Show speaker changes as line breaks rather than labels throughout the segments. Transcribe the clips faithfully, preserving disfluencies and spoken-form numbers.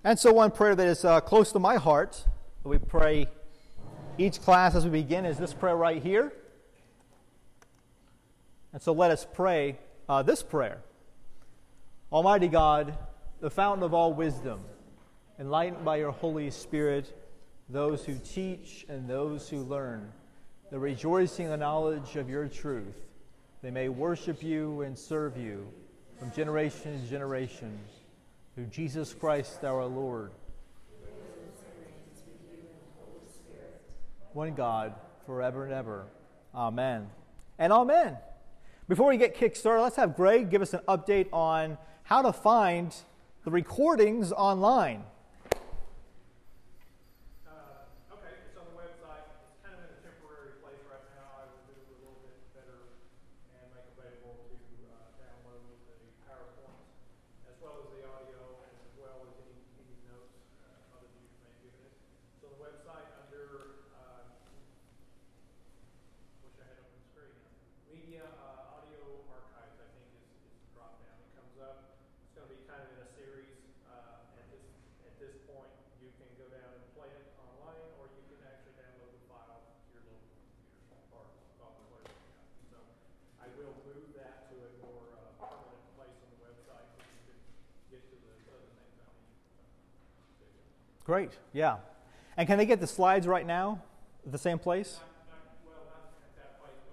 And so one prayer that is uh, close to my heart, that we pray each class as we begin, is this prayer right here. And so let us pray uh, this prayer. Almighty God, the fountain of all wisdom, enlighten by your Holy Spirit those who teach and those who learn, the rejoicing and knowledge of your truth. They may worship you and serve you from generation to generation, through Jesus Christ our Lord. One God, forever and ever. Amen. And amen. Before we get kick started, let's have Greg give us an update on how to find the recordings online. Great, yeah. And can they get the slides right now at the same place?
Not, not, well, not at that place,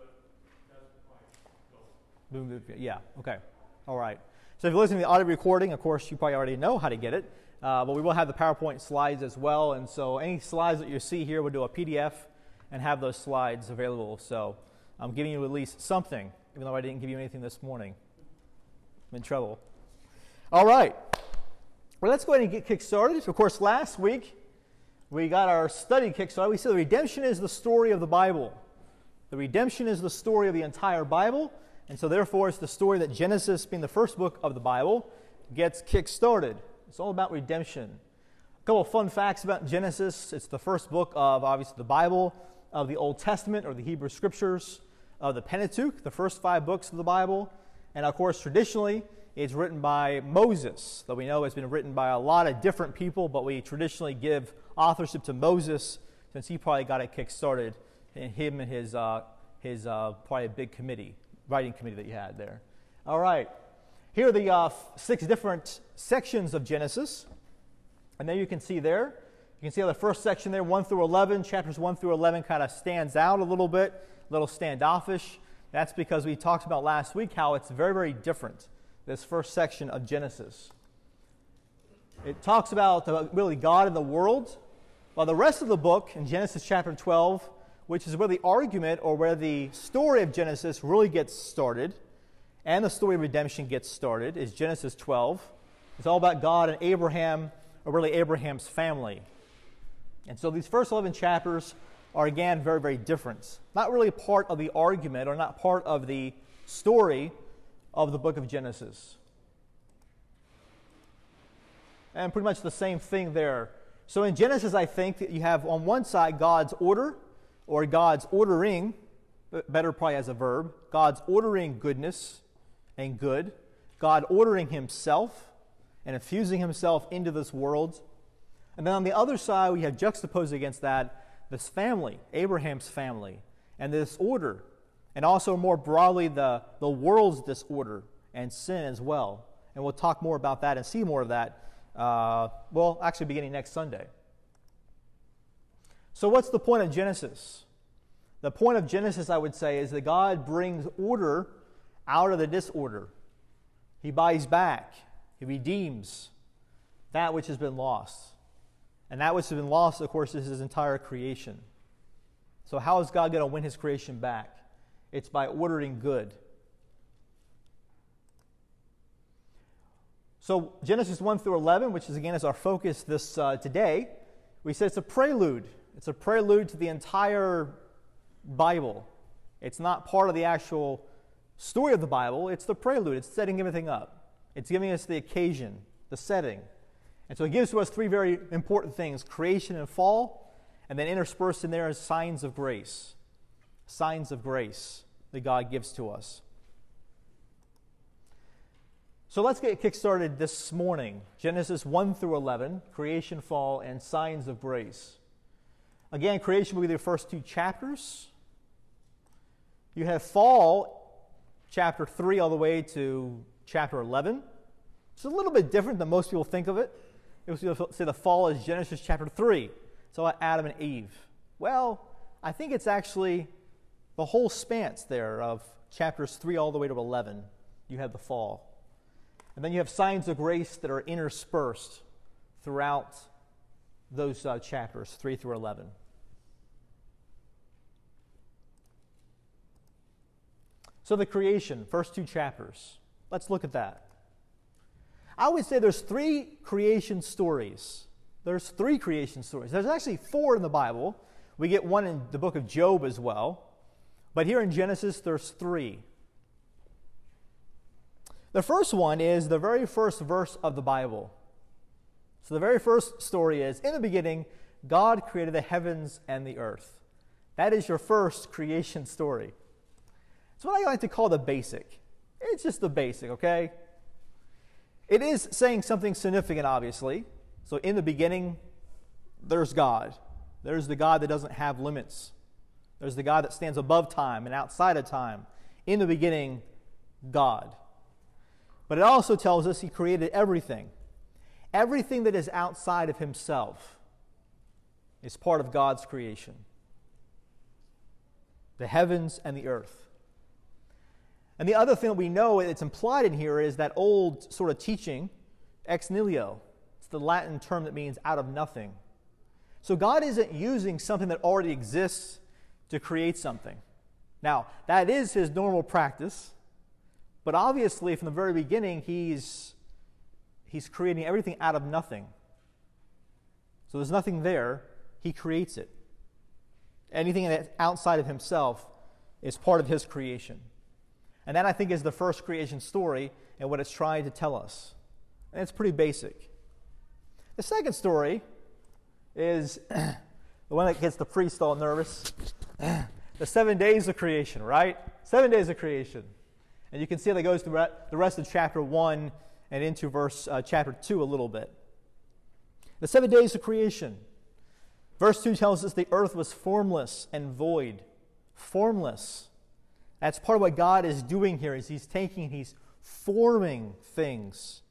but doesn't quite go.
Yeah, okay. All right. So if you're listening to the audio recording, of course, you probably already know how to get it. Uh, but we will have the PowerPoint slides as well. And so any slides that you see here, we'll do a P D F and have those slides available. So I'm giving you at least something, even though I didn't give you anything this morning. I'm in trouble. All right. Well, let's go ahead and get kick-started. Of course, last week, we got our study kick-started. We said the redemption is the story of the Bible. The redemption is the story of the entire Bible, and so therefore it's the story that Genesis, being the first book of the Bible, gets kick-started. It's all about redemption. A couple of fun facts about Genesis. It's the first book of, obviously, the Bible, of the Old Testament, or the Hebrew Scriptures, of the Pentateuch, the first five books of the Bible, and of course, traditionally, it's written by Moses, though we know it's been written by a lot of different people, but we traditionally give authorship to Moses since he probably got it kick-started, and him and his, uh, his uh, probably a big committee, writing committee that you had there. All right. Here are the uh, six different sections of Genesis, and there you can see there. You can see how the first section there, one through eleven, chapters one through eleven, kind of stands out a little bit, a little standoffish. That's because we talked about last week how it's very, very different. This first section of Genesis. It talks about the, really God and the world, while the rest of the book in Genesis chapter twelve, which is where the argument or where the story of Genesis really gets started, and the story of redemption gets started, is Genesis twelve. It's all about God and Abraham, or really Abraham's family. And so these first eleven chapters are again very, very different. Not really part of the argument or not part of the story of the book of Genesis. And pretty much the same thing there. So in Genesis, I think that you have on one side God's order, or God's ordering, better probably as a verb, God's ordering goodness and good, God ordering himself and infusing himself into this world. And then on the other side, we have juxtaposed against that this family, Abraham's family, and this order. And also more broadly, the, the world's disorder and sin as well. And we'll talk more about that and see more of that, uh, well, actually beginning next Sunday. So what's the point of Genesis? The point of Genesis, I would say, is that God brings order out of the disorder. He buys back. He redeems that which has been lost. And that which has been lost, of course, is his entire creation. So how is God going to win his creation back? It's by ordering good. So Genesis one through eleven, which is again is our focus this uh, today, we said it's a prelude. It's a prelude to the entire Bible. It's not part of the actual story of the Bible. It's the prelude. It's setting everything up. It's giving us the occasion, the setting. And so it gives to us three very important things: creation and fall, and then interspersed in there is signs of grace. Signs of grace that God gives to us. So let's get kick-started this morning. Genesis one through eleven, creation, fall, and signs of grace. Again, creation will be the first two chapters. You have fall, chapter three, all the way to chapter eleven. It's a little bit different than most people think of it. You'll say the fall is Genesis chapter three. It's all about Adam and Eve. Well, I think it's actually the whole span there of chapters three all the way to eleven. You have the fall. And then you have signs of grace that are interspersed throughout those uh, chapters, three through eleven. So the creation, first two chapters. Let's look at that. I would say there's three creation stories. There's three creation stories. There's actually four in the Bible. We get one in the book of Job as well. But here in Genesis, there's three. The first one is the very first verse of the Bible. So the very first story is, in the beginning, God created the heavens and the earth. That is your first creation story. It's what I like to call the basic. It's just the basic, okay? It is saying something significant, obviously. So in the beginning, there's God. There's the God that doesn't have limits. There's the God that stands above time and outside of time. In the beginning, God. But it also tells us He created everything. Everything that is outside of Himself is part of God's creation. The heavens and the earth. And the other thing that we know that's implied in here is that old sort of teaching, ex nihilo. It's the Latin term that means out of nothing. So God isn't using something that already exists to create something. Now, that is His normal practice. But obviously, from the very beginning, he's, he's creating everything out of nothing. So there's nothing there. He creates it. Anything that's outside of Himself is part of His creation. And that, I think, is the first creation story and what it's trying to tell us. And it's pretty basic. The second story is the one that gets the priest all nervous. The seven days of creation, right? Seven days of creation. And you can see that goes through the rest of chapter one and into verse uh, chapter two a little bit. The seven days of creation. Verse two tells us the earth was formless and void. Formless. That's part of what God is doing here, is He's taking, He's forming things.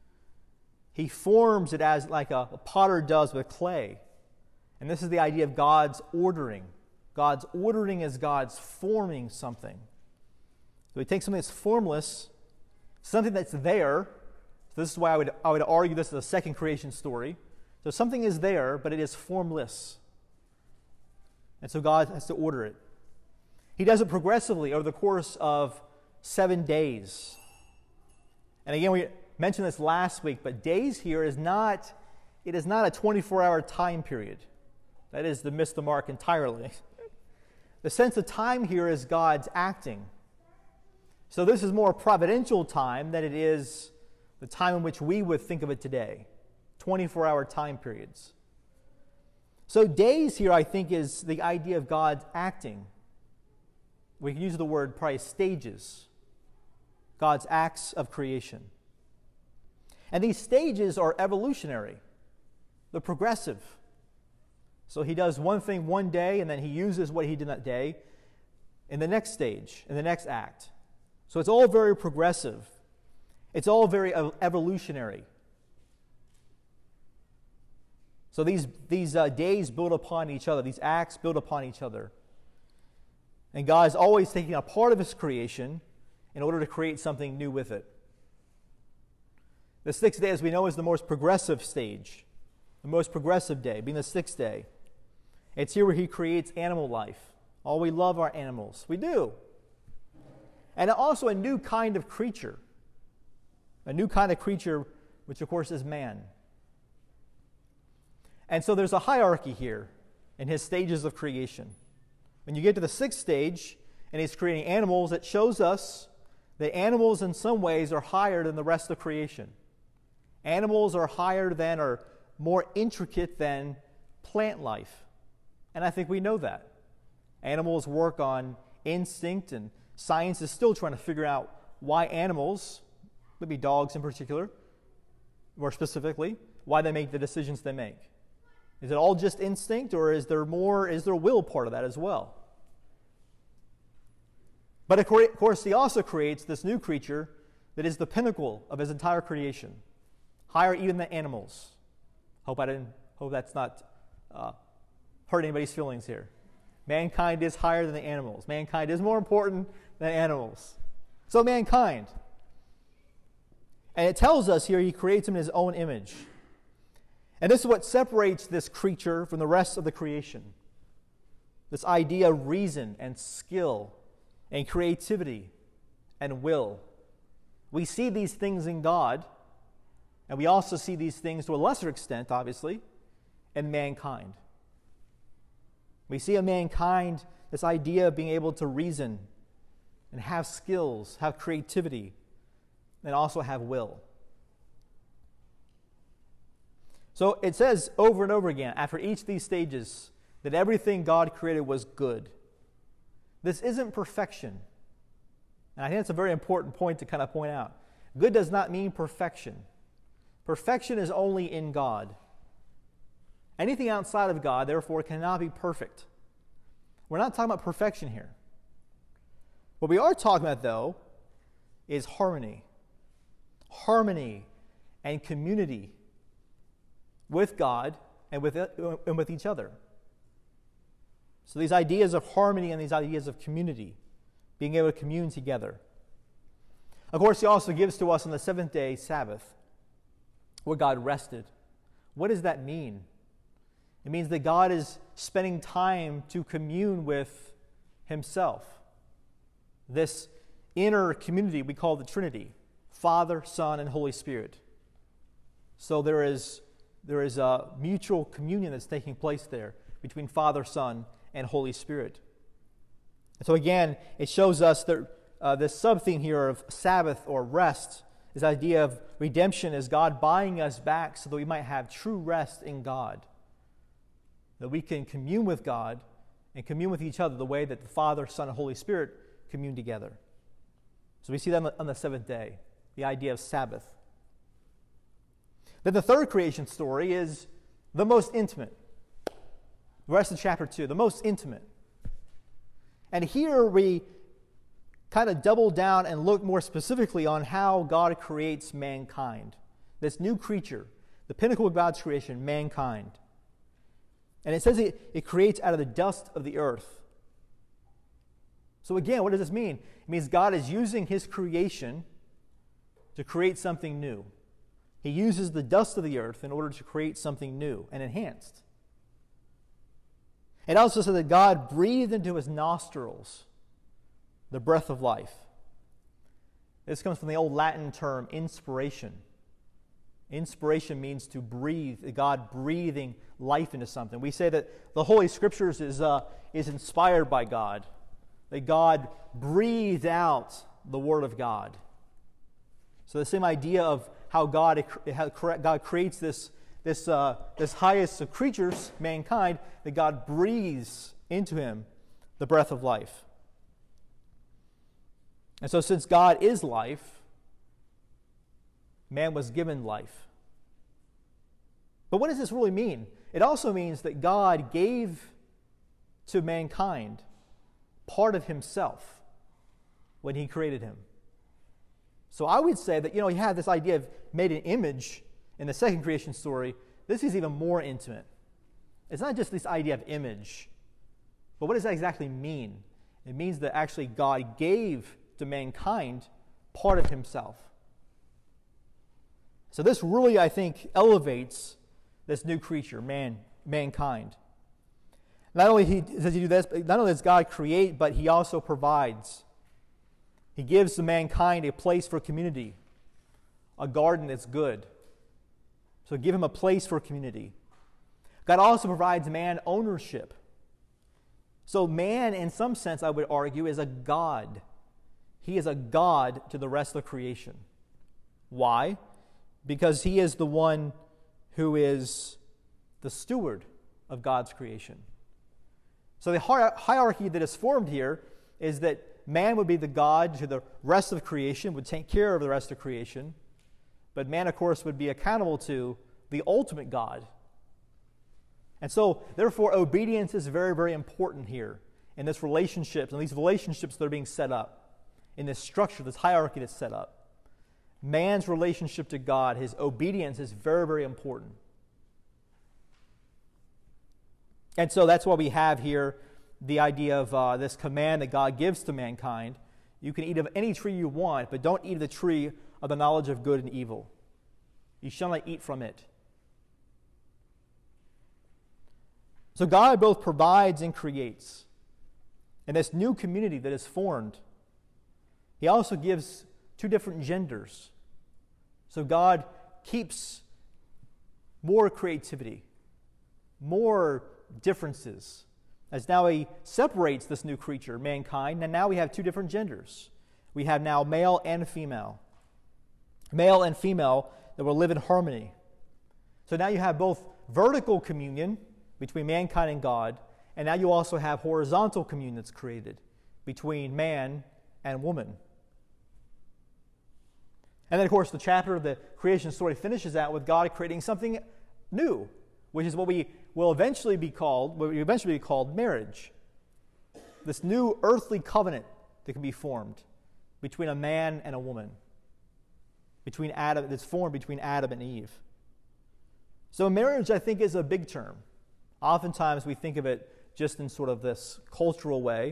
He forms it as like a, a potter does with clay. And this is the idea of God's ordering. God's ordering is God's forming something. So He takes something that's formless, something that's there. So this is why I would, I would argue this is a second creation story. So something is there, but it is formless. And so God has to order it. He does it progressively over the course of seven days. And again, we mentioned this last week, but days here is not, it is not a twenty-four hour time period. That is to miss the mark entirely. The sense of time here is God's acting. So this is more providential time than it is the time in which we would think of it today. twenty-four hour time periods. So days here, I think, is the idea of God acting. We can use the word probably stages. God's acts of creation. And these stages are evolutionary. They're progressive. So He does one thing one day, and then He uses what He did that day in the next stage, in the next act. So it's all very progressive. It's all very evolutionary. So these, these uh, days build upon each other. These acts build upon each other. And God is always taking a part of His creation in order to create something new with it. The sixth day, as we know, is the most progressive stage. The most progressive day, being the sixth day. It's here where He creates animal life. Oh, we love our animals. We do. And also a new kind of creature. A new kind of creature, which of course is man. And so there's a hierarchy here in His stages of creation. When you get to the sixth stage, and He's creating animals, it shows us that animals in some ways are higher than the rest of creation. Animals are higher than, or more intricate than, plant life. And I think we know that. Animals work on instinct, and science is still trying to figure out why animals maybe dogs in particular, more specifically, why they make the decisions they make. Is it all just instinct, or is there more, is there will part of that as well? But of course, he also creates this new creature that is the pinnacle of his entire creation, higher even than animals. Hope I didn't. Hope that's not uh, hurt anybody's feelings here. Mankind is higher than the animals. Mankind is more important than animals. So mankind. And it tells us here he creates him in his own image. And this is what separates this creature from the rest of the creation. This idea of reason and skill and creativity and will. We see these things in God, and we also see these things to a lesser extent, obviously, in mankind. We see in mankind this idea of being able to reason and have skills, have creativity, and also have will. So it says over and over again, after each of these stages, that everything God created was good. This isn't perfection. And I think that's a very important point to kind of point out. Good does not mean perfection. Perfection is only in God. Anything outside of God, therefore, cannot be perfect. We're not talking about perfection here. What we are talking about, though, is harmony. Harmony and community with God and with, and with each other. So these ideas of harmony and these ideas of community, being able to commune together. Of course, he also gives to us on the seventh day Sabbath, where God rested. What does that mean? It means that God is spending time to commune with himself. This inner community we call the Trinity, Father, Son, and Holy Spirit. So there is, there is a mutual communion that's taking place there between Father, Son, and Holy Spirit. And so again, it shows us that uh, this sub-theme here of Sabbath or rest, this idea of redemption is God buying us back so that we might have true rest in God. That we can commune with God and commune with each other the way that the Father, Son, and Holy Spirit commune together. So we see that on the, on the seventh day, the idea of Sabbath. Then the third creation story is the most intimate. The rest of chapter two, the most intimate. And here we kind of double down and look more specifically on how God creates mankind. This new creature, the pinnacle of God's creation, mankind. And it says it, it creates out of the dust of the earth. So again, what does this mean? It means God is using his creation to create something new. He uses the dust of the earth in order to create something new and enhanced. It also says that God breathed into his nostrils the breath of life. This comes from the old Latin term inspiration. Inspiration means to breathe, God breathing life into something. We say that the Holy Scriptures is, uh, is inspired by God, that God breathed out the Word of God. So the same idea of how God, how God creates this, this, uh, this highest of creatures, mankind, that God breathes into him the breath of life. And so since God is life, man was given life. But what does this really mean? It also means that God gave to mankind part of himself when he created him. So I would say that, you know, you have this idea of made an image in the second creation story. This is even more intimate. It's not just this idea of image. But what does that exactly mean? It means that actually God gave to mankind part of himself. So this really, I think, elevates this new creature, man, mankind. Not only he, does he do this, not only does God create, but he also provides. He gives to mankind a place for community, a garden that's good. So give him a place for community. God also provides man ownership. So man, in some sense, I would argue, is a god. He is a god to the rest of creation. Why? Because he is the one who is the steward of God's creation. So the hierarchy that is formed here is that man would be the God to the rest of creation, would take care of the rest of creation. But man, of course, would be accountable to the ultimate God. And so, therefore, obedience is very, very important here in this relationships, and these relationships that are being set up, in this structure, this hierarchy that's set up. Man's relationship to God, his obedience is very, very important. And so that's why we have here the idea of uh, this command that God gives to mankind. You can eat of any tree you want, but don't eat of the tree of the knowledge of good and evil. You shall not eat from it. So God both provides and creates. And this new community that is formed, He also gives two different genders. So God keeps more creativity, more differences, as now He separates this new creature, mankind, and now we have two different genders. We have now male and female. Male and female that will live in harmony. So now you have both vertical communion between mankind and God, and now you also have horizontal communion that's created between man and woman. And then, of course, the chapter of the creation story finishes out with God creating something new, which is what we will eventually be called, what will eventually be called marriage. This new earthly covenant that can be formed between a man and a woman, between Adam, that's formed between Adam and Eve. So marriage, I think, is a big term. Oftentimes we think of it just in sort of this cultural way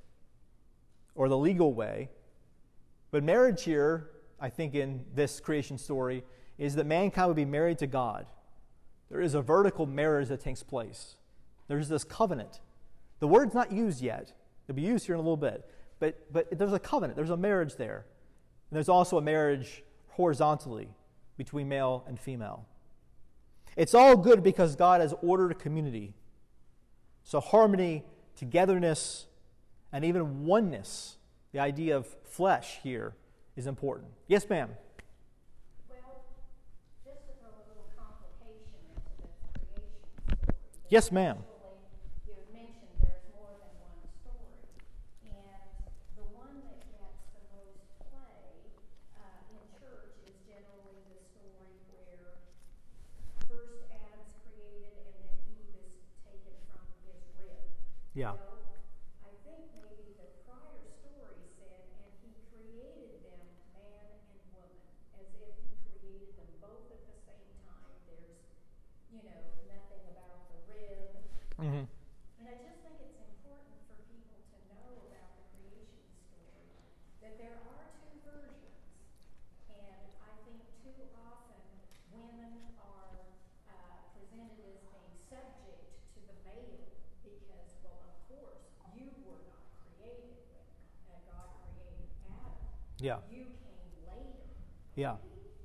or the legal way. But marriage here, I think in this creation story, is that mankind would be married to God. There is a vertical marriage that takes place. There's this covenant. The word's not used yet. It'll be used here in a little bit. But, but there's a covenant. There's a marriage there. And there's also a marriage horizontally between male and female. It's all good because God has ordered a community. So harmony, togetherness, and even oneness, the idea of flesh here, is important. Yes, ma'am?
Well, just to throw a little complication into this creation story.
Yes, ma'am.
You mentioned there's more than one story. And the one that gets the most play uh, in church is generally the story where first Adam's created and then Eve is taken from his rib.
Yeah.
So I think maybe the prior story said, and he created them man and woman, as if he created them both at the same time. There's, you know, nothing about the rib.
Mm-hmm.
And I just think it's important for people to know about the creation story, that there are two versions. And I think too often women are uh, presented as being subject to the male because, well, of course, you were not created when uh, God created Adam.
Yeah.
You came later.
Yeah.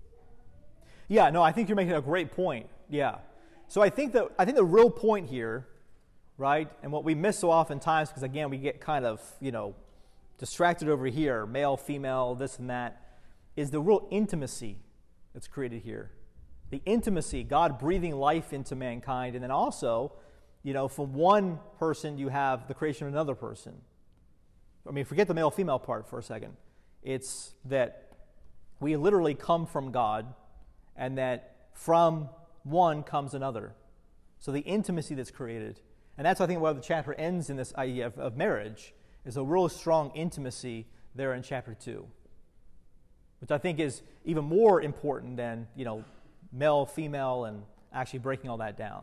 Yeah, no, I think you're making a great point. Yeah. So I think that I think the real point here, right, and what we miss so oftentimes, because again, we get kind of, you know, distracted over here, male, female, this and that, is the real intimacy that's created here. The intimacy, God breathing life into mankind, and then also, you know, from one person you have the creation of another person. I mean, forget the male-female part for a second. It's that we literally come from God, and that from one comes another. So the intimacy that's created, and that's, I think, why the chapter ends in this idea of, of marriage, is a real strong intimacy there in chapter two, which I think is even more important than, you know, male, female, and actually breaking all that down.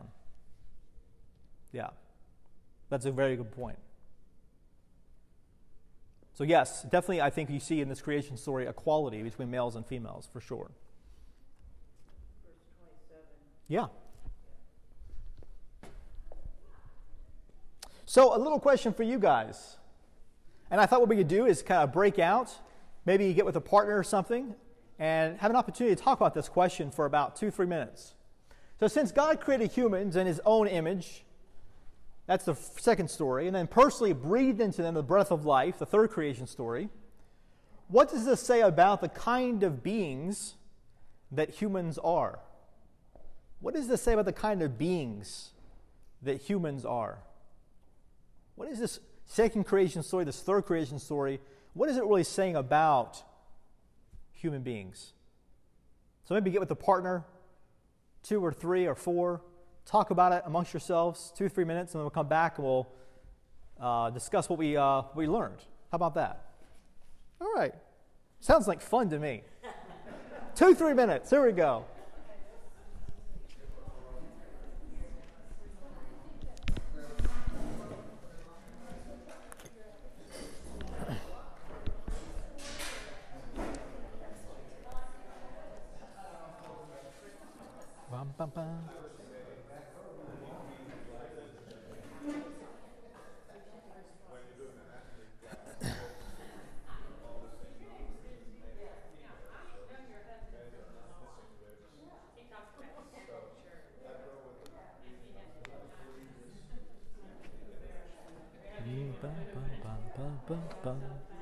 Yeah, that's a very good point. So yes, definitely I think you see in this creation story equality between males and females, for sure.
Verse twenty-seven.
Yeah. So a little question for you guys. And I thought what we could do is kind of break out, maybe get with a partner or something, and have an opportunity to talk about this question for about two, three minutes. So since God created humans in His own image, that's the second story, and then personally breathed into them the breath of life, the third creation story, what does this say about the kind of beings that humans are? What does this say about the kind of beings that humans are? What does this second creation story, this third creation story, what is it really saying about human beings? So maybe get with a partner, two or three or four, talk about it amongst yourselves, two, three minutes, and then we'll come back and we'll uh, discuss what we, uh, we learned. How about that? All right. Sounds like fun to me. two, three minutes. Here we go. Bum, bum, bum. Bum, bum, bum, bum, bum.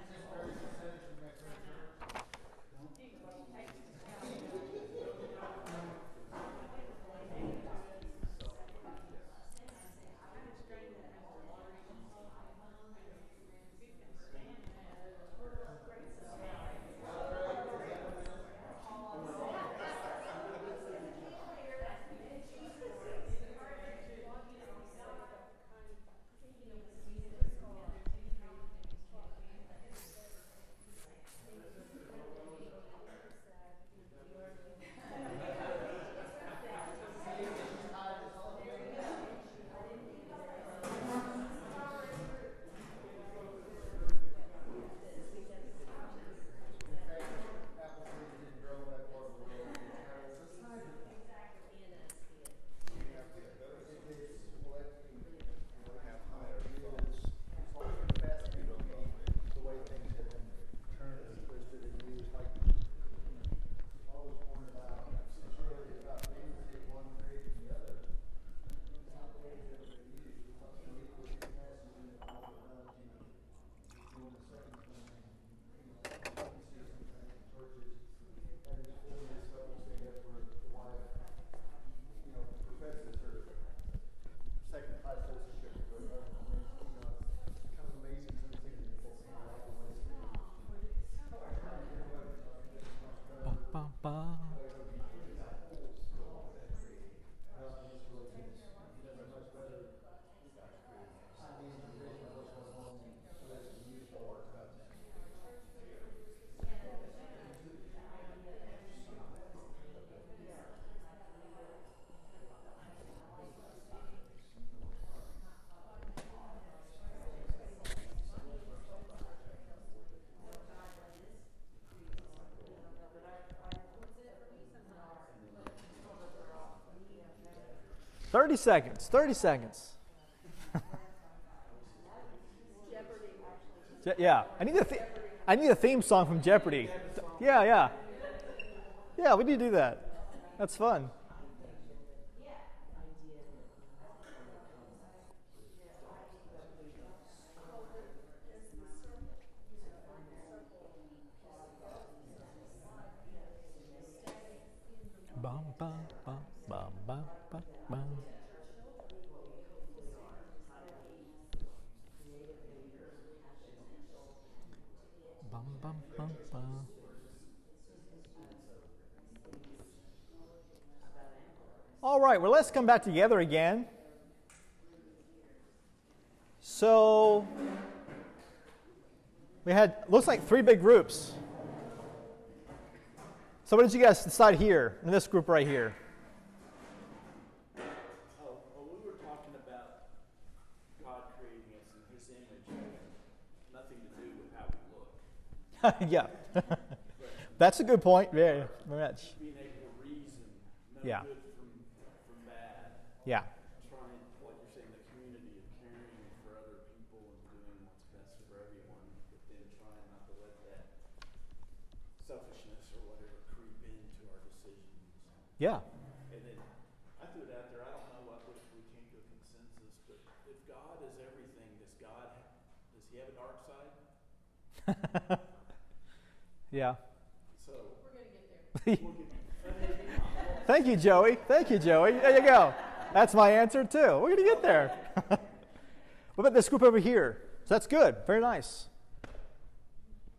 Bum, bum. Thirty seconds. Thirty seconds. Je- yeah, I need a th- I need a theme song from Jeopardy. Yeah, yeah, yeah. We need to do that. That's fun. Bum, bum, bum, bum, bum, bum, bum. Bum, bum, bum, bum. All right, well, let's come back together again. So, we had, looks like three big groups. So what did you guys decide here, in this group right here?
Oh, well, we were talking about God creating us in His image, nothing to do with how we look.
Yeah. That's a good point. Very, very much.
Being able to reason, know
Yeah.
good from, from bad.
Yeah.
Trying, like you're saying, the community of caring for other people and doing what's best for everyone, but then trying not to let that selfishness or whatever creep into our decisions.
Yeah.
And then I threw it out there. I don't know what if we came to a consensus, but if God is everything, does God does He have a dark side?
Yeah.
So
We're going to get there.
we'll get,
Thank you, Joey. Thank you, Joey. There you go. That's my answer, too. We're going to get there. What about this group over here? So that's good. Very nice.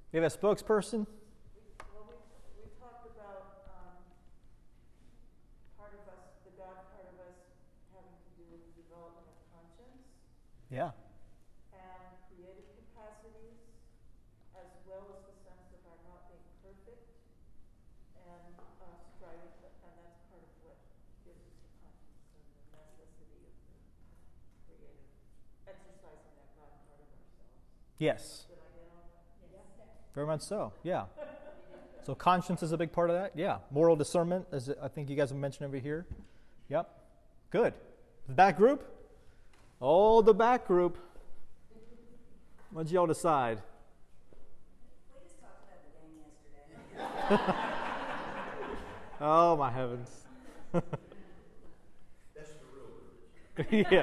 We have a spokesperson?
Well, we, we talked about um, part of us, the God part of us, having to do with the development of conscience
Yeah.
and creative capacities, as well as the sense of our not being perfect and uh, striving, to, and that's part of what gives us the conscience and the necessity of the creative, exercising that God part of ourselves.
Yes.
Did I get all that? Yes.
Very much so. Yeah. So conscience is a big part of that. Yeah. Moral discernment, as I think you guys have mentioned over here. Yep. Good. The back group? Oh, the back group. What did y'all decide?
We just talked about the game yesterday.
Oh, my heavens.
That's the real religion.
Yeah.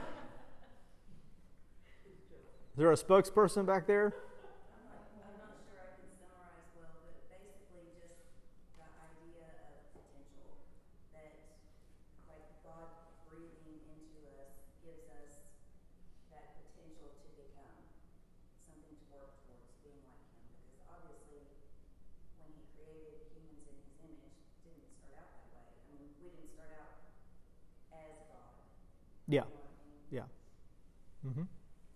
Is there a spokesperson back there?
I'm not, I'm not sure I can summarize well, but basically just the idea of potential, that like God breathing into us gives us that potential to become something to work towards being like Him. Because obviously, when He created humans in His image, it didn't start out that way. I mean, we didn't start out as God.
Yeah.
You know what I mean?
Yeah. Mm-hmm.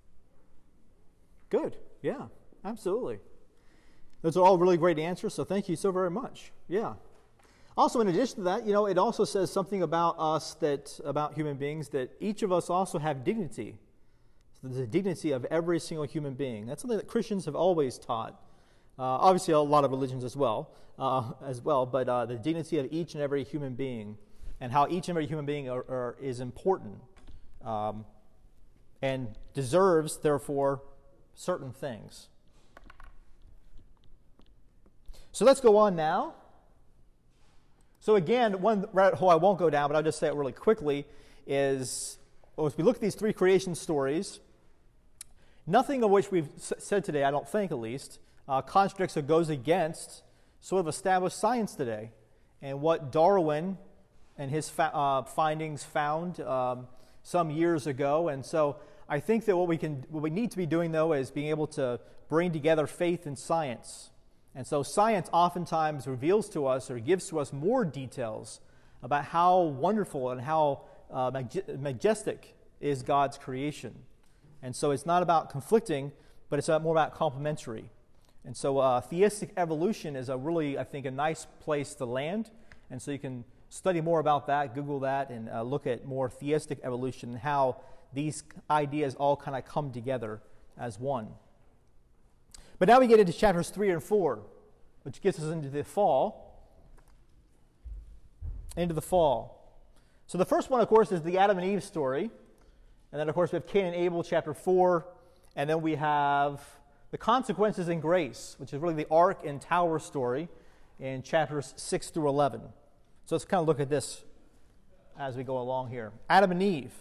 Good. Yeah, absolutely. Those are all really great answers, so thank you so very much. Yeah. Also, in addition to that, you know, it also says something about us, that about human beings, that each of us also have dignity. So there's a dignity of every single human being. That's something that Christians have always taught. Uh, obviously, a lot of religions as well, uh, as well. But uh, the dignity of each and every human being, and how each and every human being are, are, is important, um, and deserves, therefore, certain things. So let's go on now. So again, one rabbit hole I won't go down, but I'll just say it really quickly, is well, as we look at these three creation stories, nothing of which we've s- said today, I don't think at least, uh, contradicts or goes against sort of established science today and what Darwin and his fa- uh, findings found um, some years ago. And so I think that what we can, what we need to be doing, though, is being able to bring together faith and science. And so science oftentimes reveals to us or gives to us more details about how wonderful and how uh, maj- majestic is God's creation. And so it's not about conflicting, but it's more about complementary. And so uh, theistic evolution is a really, I think, a nice place to land. And so you can study more about that, Google that, and uh, look at more theistic evolution and how these ideas all kind of come together as one. But now we get into chapters three and four, which gets us into the fall. Into the fall. So the first one, of course, is the Adam and Eve story. And then, of course, we have Cain and Abel, chapter four. And then we have the consequences in grace, which is really the ark and tower story in chapters six through eleven. So let's kind of look at this as we go along here. Adam and Eve.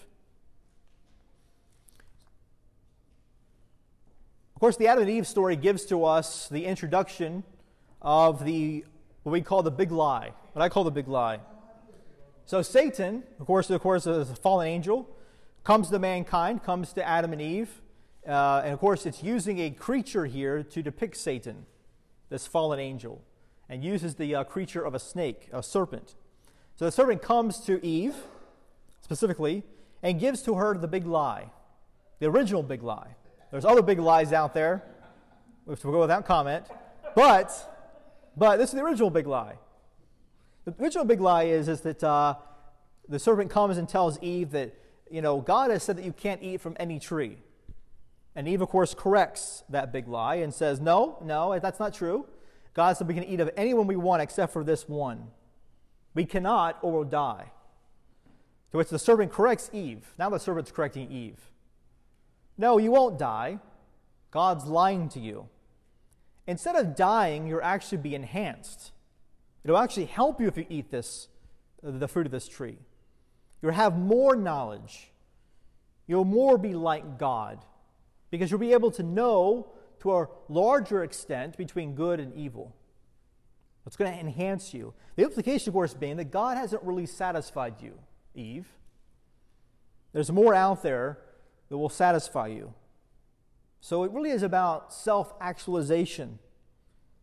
Of course, the Adam and Eve story gives to us the introduction of the what we call the big lie, what I call the big lie. So Satan, of course, of course, is a fallen angel, comes to mankind, comes to Adam and Eve, uh, and of course, it's using a creature here to depict Satan, this fallen angel, and uses the uh, creature of a snake, a serpent. So the serpent comes to Eve, specifically, and gives to her the big lie, the original big lie. There's other big lies out there, which will go without comment, but but this is the original big lie. The original big lie is, is that uh, the serpent comes and tells Eve that, you know, God has said that you can't eat from any tree. And Eve, of course, corrects that big lie and says, no, no, that's not true. God said we can eat of any one we want except for this one. We cannot or we'll die. To which the serpent corrects Eve. Now the serpent's correcting Eve. No, you won't die. God's lying to you. Instead of dying, you'll actually be enhanced. It'll actually help you if you eat this, the fruit of this tree. You'll have more knowledge. You'll more be like God, because you'll be able to know to a larger extent between good and evil. It's going to enhance you. The implication, of course, being that God hasn't really satisfied you, Eve. There's more out there that will satisfy you. So it really is about self-actualization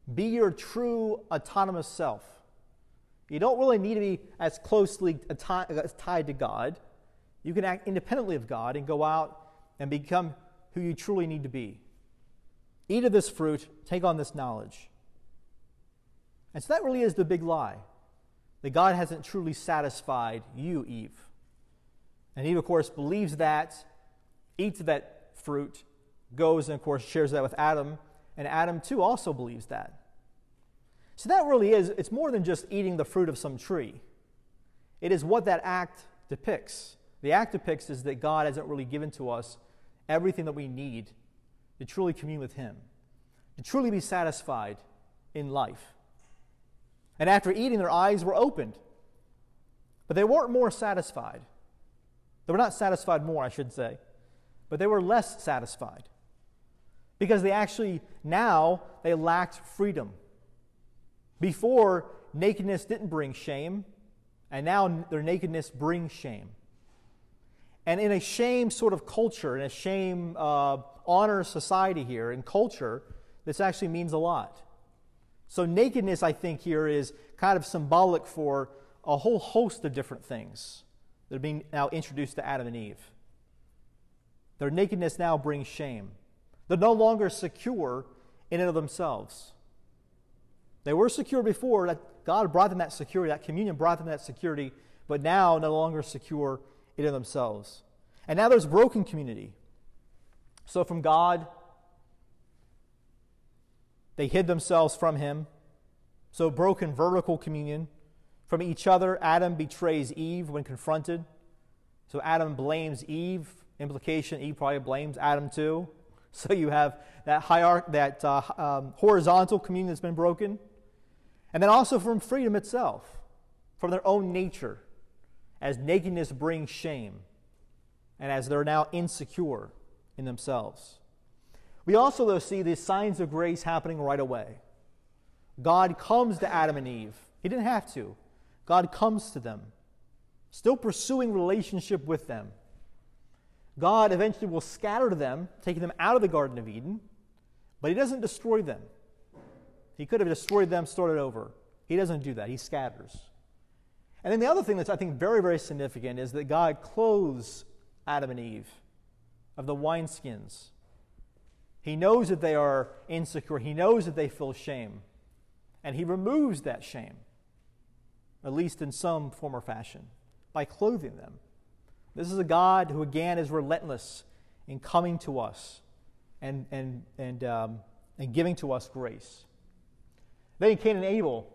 Be your true autonomous self. You don't really need to be as closely atti- tied to God. You can act independently of God and go out and become who you truly need to be. Eat of this fruit, take on this knowledge. And so that really is the big lie, that God hasn't truly satisfied you, Eve. And Eve, of course, believes that, eats of that fruit, goes and, of course, shares that with Adam, and Adam, too, also believes that. So that really is, it's more than just eating the fruit of some tree. It is what that act depicts. The act depicts is that God hasn't really given to us everything that we need to truly commune with Him, to truly be satisfied in life. And after eating, their eyes were opened. But they weren't more satisfied. They were not satisfied more, I should say. But they were less satisfied. Because they actually, now, they lacked freedom. Before, nakedness didn't bring shame, and now their nakedness brings shame. And in a shame sort of culture, in a shame uh, honor society here, in culture, this actually means a lot. So nakedness, I think, here is kind of symbolic for a whole host of different things that are being now introduced to Adam and Eve. Their nakedness now brings shame. They're no longer secure in and of themselves. They were secure before. That God brought them that security, that communion brought them that security, but now no longer secure in and of themselves. And now there's broken community. So from God, they hid themselves from Him. So broken vertical communion. From each other, Adam betrays Eve when confronted. So Adam blames Eve. Implication, Eve probably blames Adam too. So you have that hierarch- that uh, um, horizontal communion that's been broken. And then also from freedom itself, from their own nature, as nakedness brings shame, and as they're now insecure in themselves. We also, though, see the signs of grace happening right away. God comes to Adam and Eve. He didn't have to. God comes to them, still pursuing relationship with them. God eventually will scatter them, taking them out of the Garden of Eden, but He doesn't destroy them. He could have destroyed them, started over. He doesn't do that. He scatters. And then the other thing that's, I think, very, very significant is that God clothes Adam and Eve of the wineskins. He knows that they are insecure. He knows that they feel shame. And He removes that shame, at least in some form or fashion, by clothing them. This is a God who, again, is relentless in coming to us and, and, and, um, and giving to us grace. Then Cain and Abel.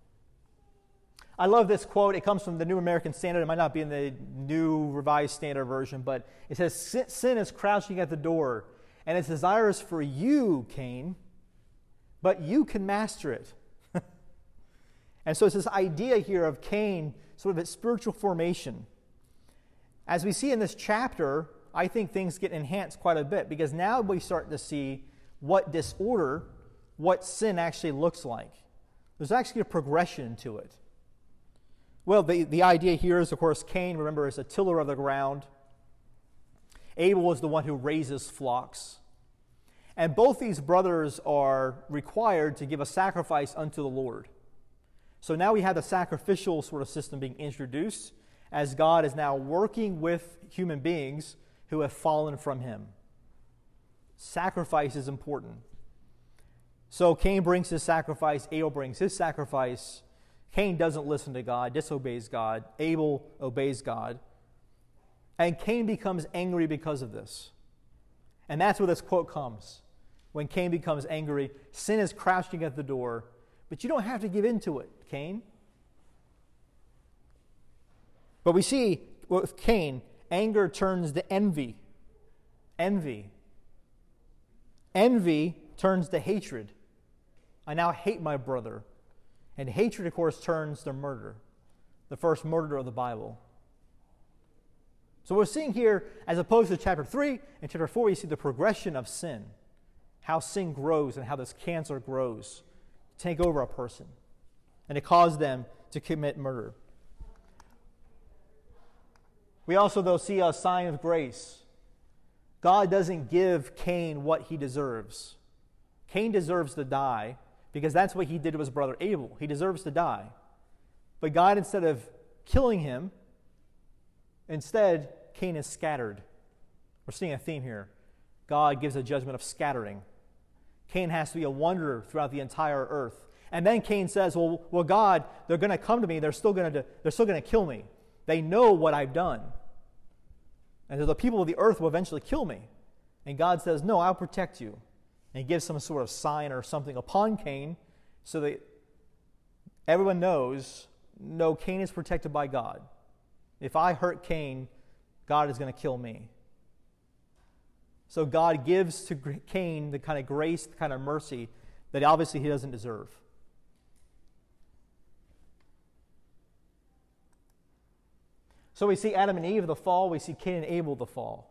I love this quote. It comes from the New American Standard. It might not be in the New Revised Standard Version, but it says, "Sin is crouching at the door, and its desire is for you, Cain, but you can master it." And so it's this idea here of Cain, sort of its spiritual formation. As we see in this chapter, I think things get enhanced quite a bit, because now we start to see what disorder, what sin actually looks like. There's actually a progression to it. Well, the, the idea here is, of course, Cain, remember, is a tiller of the ground. Abel is the one who raises flocks. And both these brothers are required to give a sacrifice unto the Lord. So now we have the sacrificial sort of system being introduced, as God is now working with human beings who have fallen from Him. Sacrifice is important. So Cain brings his sacrifice, Abel brings his sacrifice. Cain doesn't listen to God, disobeys God. Abel obeys God. And Cain becomes angry because of this. And that's where this quote comes. When Cain becomes angry, sin is crouching at the door, but you don't have to give in to it, Cain. But we see with Cain, anger turns to envy. Envy. Envy turns to hatred. I now hate my brother. And hatred, of course, turns to murder, the first murder of the Bible. So we're seeing here, as opposed to chapter three and chapter four, you see the progression of sin, how sin grows and how this cancer grows to take over a person and to cause them to commit murder. We also, though, see a sign of grace. God doesn't give Cain what he deserves. Cain deserves to die because that's what he did to his brother Abel. He deserves to die. But God, instead of killing him, instead, Cain is scattered. We're seeing a theme here. God gives a judgment of scattering. Cain has to be a wanderer throughout the entire earth. And then Cain says, well, well God, they're going to come to me. They're still going to they're still going to kill me. They know what I've done. And so the people of the earth will eventually kill me. And God says, no, I'll protect you. And he gives some sort of sign or something upon Cain so that everyone knows, no, Cain is protected by God. If I hurt Cain, God is going to kill me. So God gives to Cain the kind of grace, the kind of mercy that obviously he doesn't deserve. So we see Adam and Eve, the fall. We see Cain and Abel, the fall.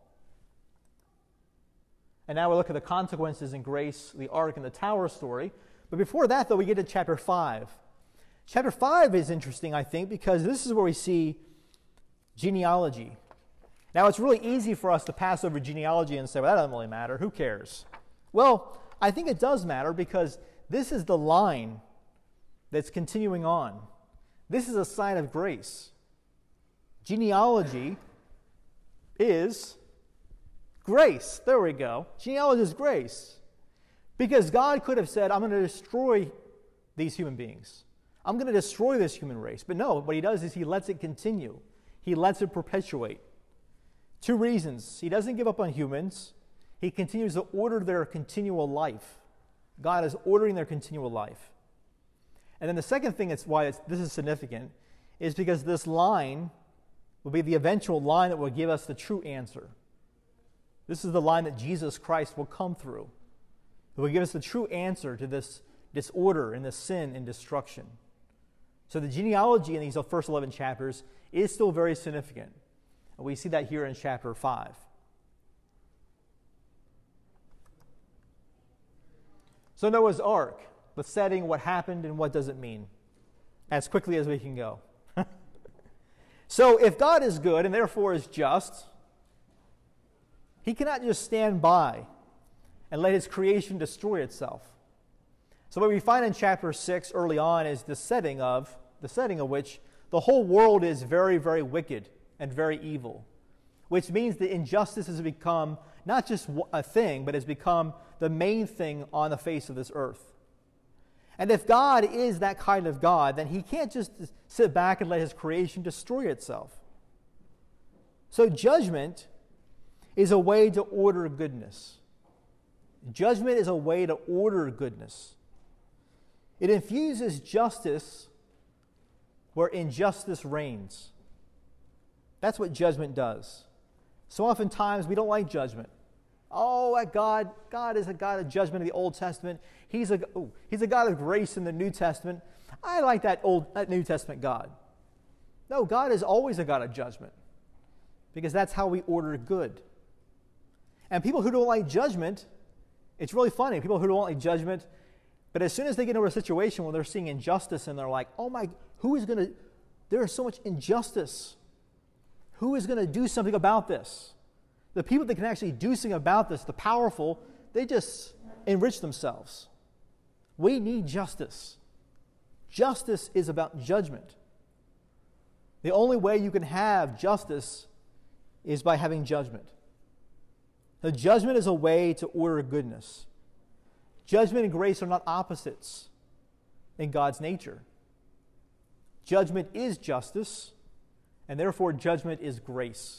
And now we look at the consequences in grace, the ark and the tower story. But before that, though, we get to chapter five. Chapter five is interesting, I think, because this is where we see genealogy. Now, it's really easy for us to pass over genealogy and say, well, that doesn't really matter. Who cares? Well, I think it does matter because this is the line that's continuing on. This is a sign of grace. Genealogy is grace. There we go. Genealogy is grace. Because God could have said, I'm going to destroy these human beings. I'm going to destroy this human race. But no, what he does is he lets it continue. He lets it perpetuate. Two reasons. He doesn't give up on humans. He continues to order their continual life. God is ordering their continual life. And then the second thing that's why it's, this is significant is because this line will be the eventual line that will give us the true answer. This is the line that Jesus Christ will come through. It will give us the true answer to this disorder and this sin and destruction. So the genealogy in these first eleven chapters is still very significant. And we see that here in chapter five. So Noah's Ark, the setting, what happened, and what does it mean? As quickly as we can go. So if God is good and therefore is just, he cannot just stand by and let his creation destroy itself. So what we find in chapter six early on is the setting of, the setting of which the whole world is very, very wicked and very evil, which means that injustice has become not just a thing, but has become the main thing on the face of this earth. And if God is that kind of God, then he can't just sit back and let his creation destroy itself. So judgment is a way to order goodness. Judgment is a way to order goodness. It infuses justice where injustice reigns. That's what judgment does. So oftentimes we don't like judgment. Oh, God, God is a God of judgment in the Old Testament. He's a, oh, he's a God of grace in the New Testament. I like that old, that New Testament God. No, God is always a God of judgment because that's how we order good. And people who don't like judgment, it's really funny. People who don't like judgment, but as soon as they get into a situation where they're seeing injustice and they're like, oh my, who is going to, there is so much injustice. Who is going to do something about this? The people that can actually do something about this, the powerful, they just enrich themselves. We need justice. Justice is about judgment. The only way you can have justice is by having judgment. The judgment is a way to order goodness. Judgment and grace are not opposites in God's nature. Judgment is justice, and therefore judgment is grace.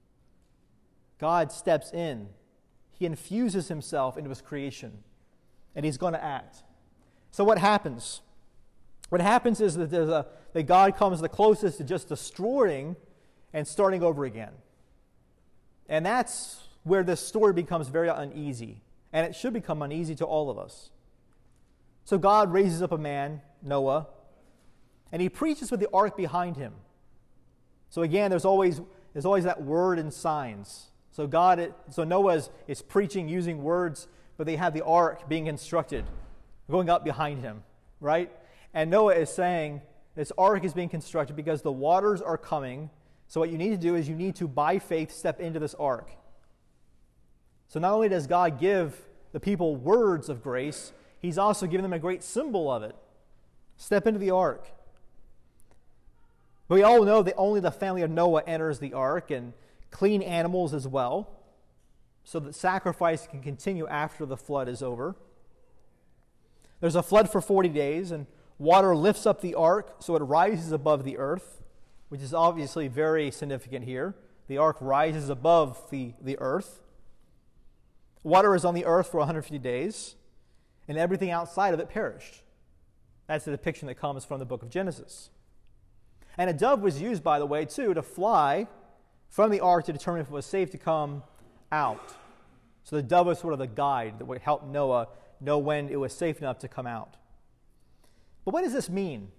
God steps in. He infuses himself into his creation, and he's going to act. So what happens? What happens is that, there's a, that God comes the closest to just destroying and starting over again. And that's where this story becomes very uneasy, and it should become uneasy to all of us. So God raises up a man, Noah, and he preaches with the ark behind him. So again, there's always, there's always that word and signs. So God, so Noah is, is preaching using words, but they have the ark being constructed, going up behind him, right? And Noah is saying, this ark is being constructed because the waters are coming. So what you need to do is you need to, by faith, step into this ark. So not only does God give the people words of grace, he's also given them a great symbol of it. Step into the ark. But we all know that only the family of Noah enters the ark, and clean animals as well, so that sacrifice can continue after the flood is over. There's a flood for forty days, and water lifts up the ark so it rises above the earth, which is obviously very significant here. The ark rises above the, the earth. Water is on the earth for one hundred fifty days, and everything outside of it perished. That's the depiction that comes from the book of Genesis. And a dove was used, by the way, too, to fly from the ark to determine if it was safe to come out. So the dove was sort of the guide that would help Noah know when it was safe enough to come out. But what does this mean?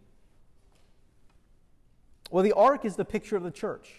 Well, the ark is the picture of the church.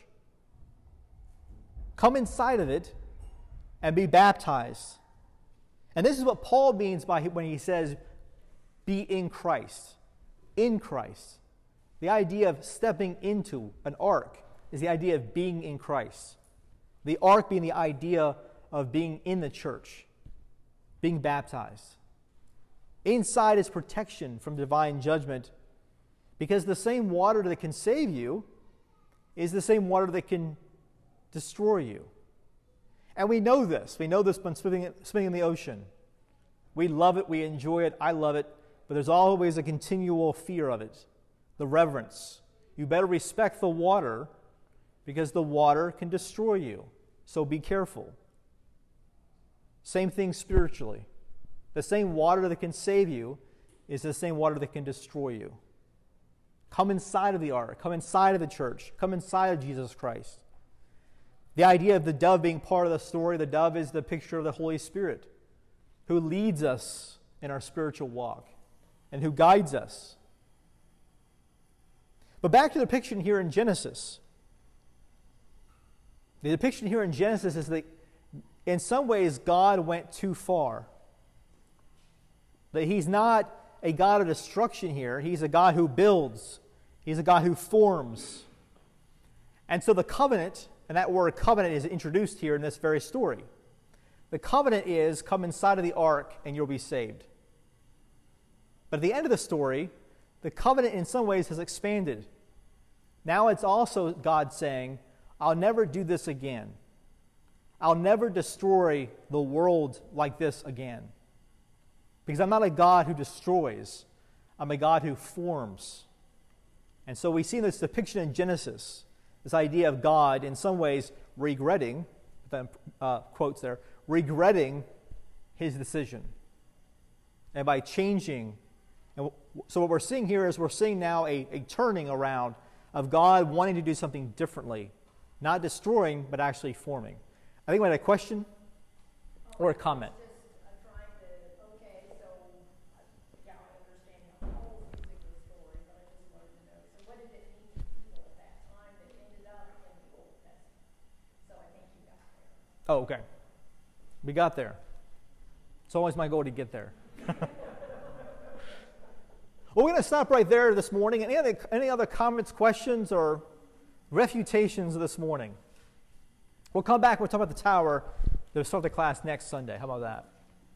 Come inside of it and be baptized. And this is what Paul means by when he says, be in Christ. In Christ. The idea of stepping into an ark is the idea of being in Christ. The ark being the idea of being in the church, being baptized. Inside is protection from divine judgment, because the same water that can save you is the same water that can destroy you. And we know this. We know this when swimming, swimming in the ocean. We love it. We enjoy it. I love it. But there's always a continual fear of it. The reverence. You better respect the water because the water can destroy you. So be careful. Same thing spiritually. The same water that can save you is the same water that can destroy you. Come inside of the ark. Come inside of the church. Come inside of Jesus Christ. The idea of the dove being part of the story, the dove is the picture of the Holy Spirit who leads us in our spiritual walk and who guides us. But back to the depiction here in Genesis. The depiction here in Genesis is that in some ways God went too far. That he's not a God of destruction here. He's a God who builds. He's a God who forms. And so the covenant, and that word covenant is introduced here in this very story. The covenant is, come inside of the ark and you'll be saved. But at the end of the story, the covenant in some ways has expanded. Now it's also God saying, I'll never do this again. I'll never destroy the world like this again. Because I'm not a God who destroys. I'm a God who forms. And so we see this depiction in Genesis, this idea of God in some ways regretting, uh, quotes there, regretting his decision. And by changing. And so what we're seeing here is we're seeing now a, a turning around of God wanting to do something differently. Not destroying, but actually forming. I think we had a question or a comment.
Just uh, trying to, okay, so, uh, yeah, I understand the whole particular story, but I just wanted to know, so what did it mean to people at that time that ended up in the Old Testament? So I think you got there.
Oh, okay. We got there. It's always my goal to get there. Well, we're going to stop right there this morning. Any other, any other comments, questions, or refutations this morning? We'll come back. We'll talk about the tower to start the class next Sunday. How about that?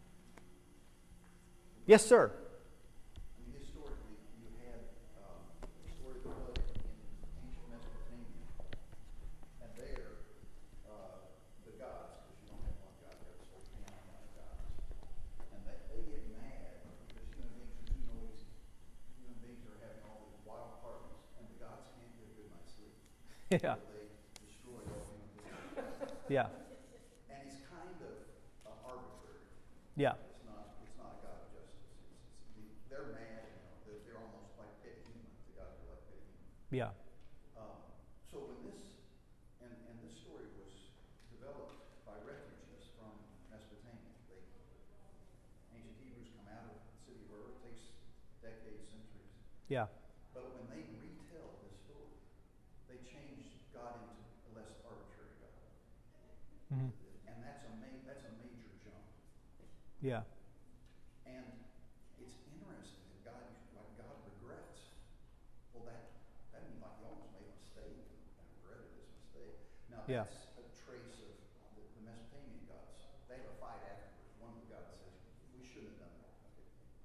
Yes, sir.
I mean, historically, you had um, the story of the flood in ancient Mesopotamia, and there, uh, the gods, because you don't have one god, you have this whole pantheon of gods, and they, they get mad because human beings are too noisy. Human beings are having all these wild parties, and the gods can't get a good night's sleep.
Yeah.
So they destroy all human beings.
Yeah.
And it's kind of uh, arbitrary.
Yeah.
It's not. It's not a God of justice. It's, it's, they're mad. You know. They're, they're almost like petty humans. The gods are like petty humans.
Yeah.
Um, so when this and and this story was developed by refugees from Mesopotamia, they ancient Hebrews come out of the city of Ur. It takes decades, centuries.
Yeah.
But when they retell this story, they change God into a less arbitrary God.
Mm-hmm.
And that's a ma- that's a major jump.
Yeah.
And it's interesting that God, like God regrets. Well, that that means like he almost made a mistake and regretted his mistake. Now
Yeah.
that's a trace of the, the Mesopotamian gods. They have a fight afterwards. One of the gods says, "We shouldn't have done that." Okay.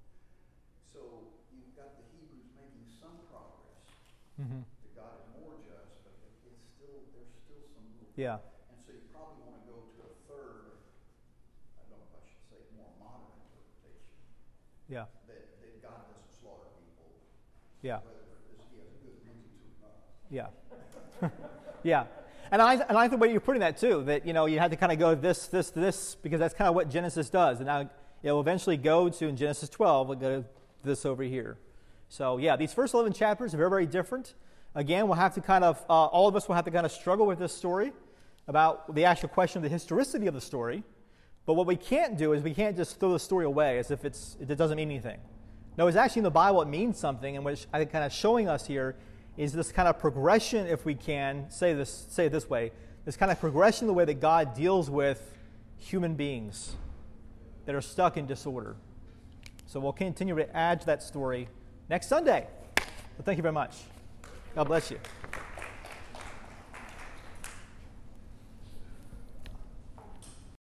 So you've got the Hebrews making some progress.
Mm-hmm.
That God is more just, but it- it's still, there's still some room.
Yeah.
And so you probably want to go to a third, I don't know if I should say more modern interpretation,
Yeah.
that, that God doesn't slaughter people,
Yeah.
whether this, he has a good reason to or not.
Yeah. Yeah. And I, and I like the way you're putting that too, that, you know, you had to kind of go this, this, this, because that's kind of what Genesis does. And now it will eventually go to, in Genesis twelve, we'll go to this over here. So, yeah, these first eleven chapters are very, very different. Again, we'll have to kind of, uh, all of us will have to kind of struggle with this story about the actual question of the historicity of the story. But what we can't do is we can't just throw the story away as if it's, it doesn't mean anything. No, it's actually in the Bible, it means something, and which I think kind of showing us here is this kind of progression, if we can say this, say it this way, this kind of progression in the way that God deals with human beings that are stuck in disorder. So we'll continue to add to that story next Sunday. So thank you very much. God bless you.